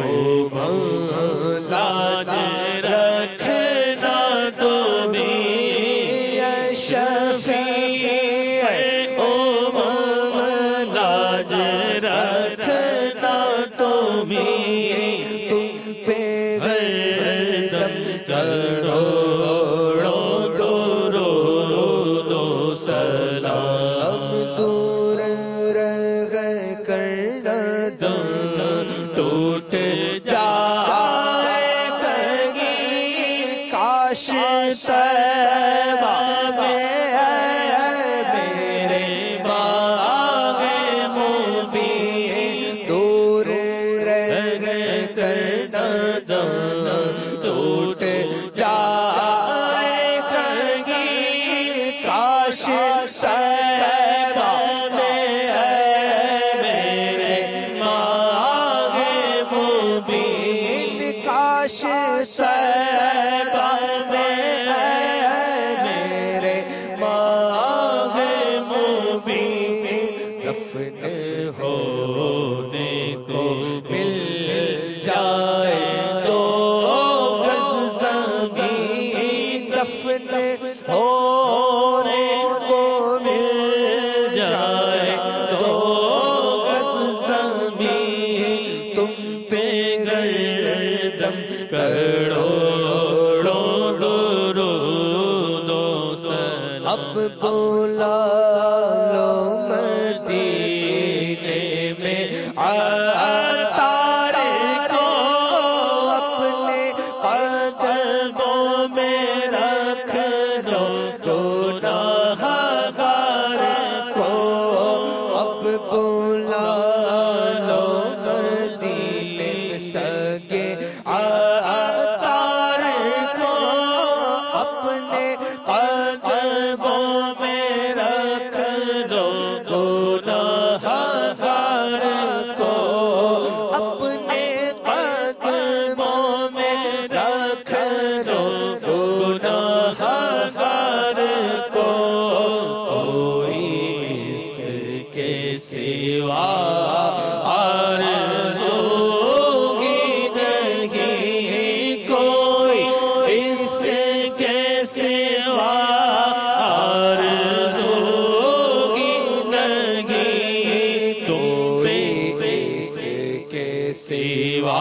امم لاج رکھنا تمہیں اے شفیع امم لاج رکھنا تمہیں تم پہ گردم کروڑو درود و سلام دور رہ کرنا دم ٹوٹ جائے کہیں کاش طیبہ میں میرے باغ مبین دور رہ کرنا دم ٹوٹ جائے کہیں کاش طیبہ میں میرے باغ مبین کاش طیبہ میں میرے باغ مبین دفن ہونے کو مل جائے تو گز زمین دفن ہونے کو مل جائے تو گز زمین تم پہ گردم کروڑو درود و سلام اب بولا لو مدینے میں عطار کو اپنے قدموں میں رکھ دو گناہگار کو اب بولا لو مدینے میں سگے عطار کو اپنے قدموں میں رکھ دو گناہگار کو اپنے قدموں میں رکھ دو گناہگار کو کوئی اس کے سوا آرزوگی نہیں کوئی اس کے سوا آرزوگی نہیں کوئی اس کے سوا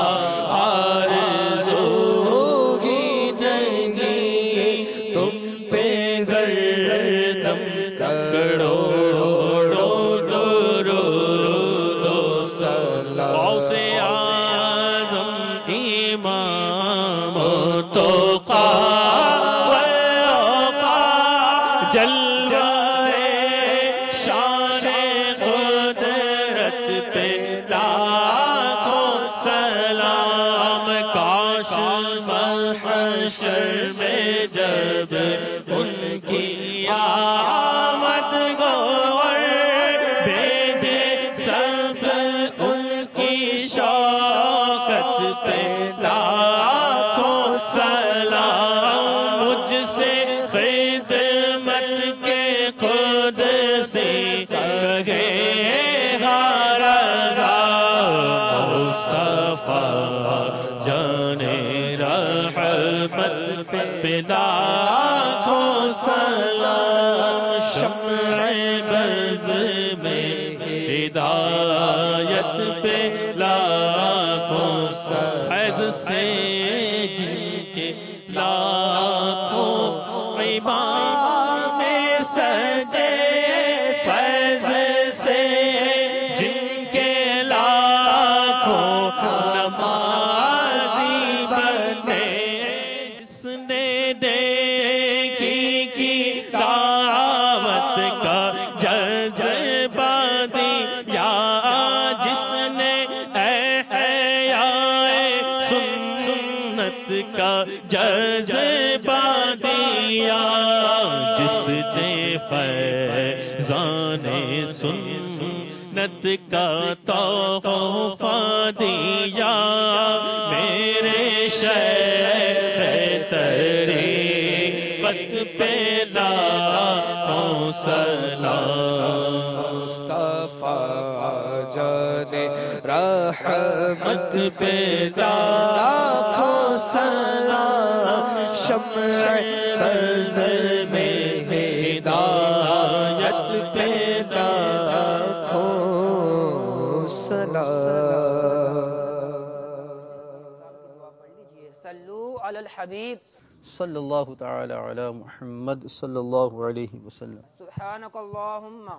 آرزوگی نہیں تم پہ گردم کروڑو درود و سلام غوث اعظم امام تو جلوہ شان قدرت پہ لاکھوں سلام کاش محشر محشر میں جب ان کی آمد گوہر بھیجے سب ان کی شوکت پہ لاکھوں سلام مجھ سے خدمت کے خود سے کہے لاکھوں سلام شمع بز میں ہدایت پہ لاکھوں سلام فیض سے جن کے لاکھوں امام سجے فیض سے جن کے لاکھوں نمازی بنے جس نے جذبہ دیا جس نے فیضان سنت کا تحفہ دیا میرے شیخ طریقت پہ لاکھوں سلام مصطفیٰ جان رحمت پہ لاکھوں سلام شمع فضل میں ہدایت پہ لاکھوں سلام صلو علی الحبیب صلی اللہ تعالی علی محمد صلی اللہ علیہ وسلم سبحانک اللہم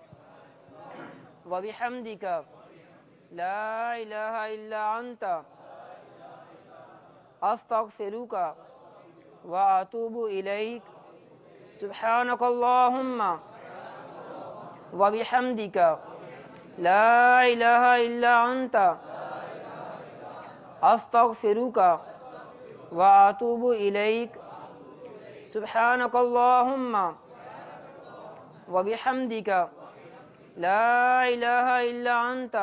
وبحمدک لا الہ الا انت استغفرک واتوب الیک سبحانک اللہم وبحمدک لا الہ الا انت استغفرک واتوب الیک سبحانک اللہم وبحمدک لا الہ الا انت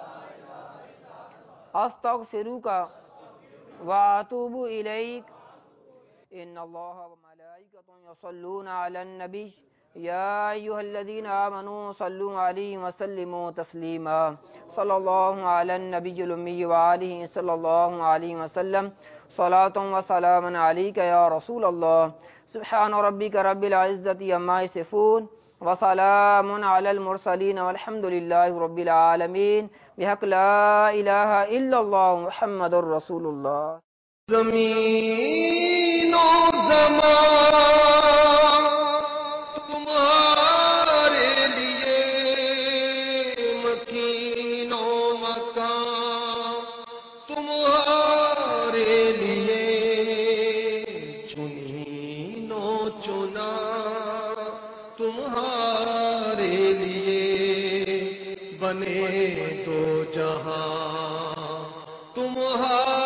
استغفرک واتوب الیک ان اللہ وملائکتہ یصلون علی النبی یا ایھا الذین آمنوا صلوا علیہ وسلموا تسلیما صلی اللہ علی النبی الامی وآلہ صلی اللہ علیہ وسلم صلاۃ و سلام علیک یا رسول اللہ سبحان ربک رب العزۃ عما یصفون وسلام علی المرسلین والحمد للہ رب العالمین بحق لا الہ الا اللہ محمد رسول اللہ زمین و زمان تمہارے لیے مکین و مکان تمہارے لیے چنین و چنا تمہارے لیے بنے دو جہاں تمہارے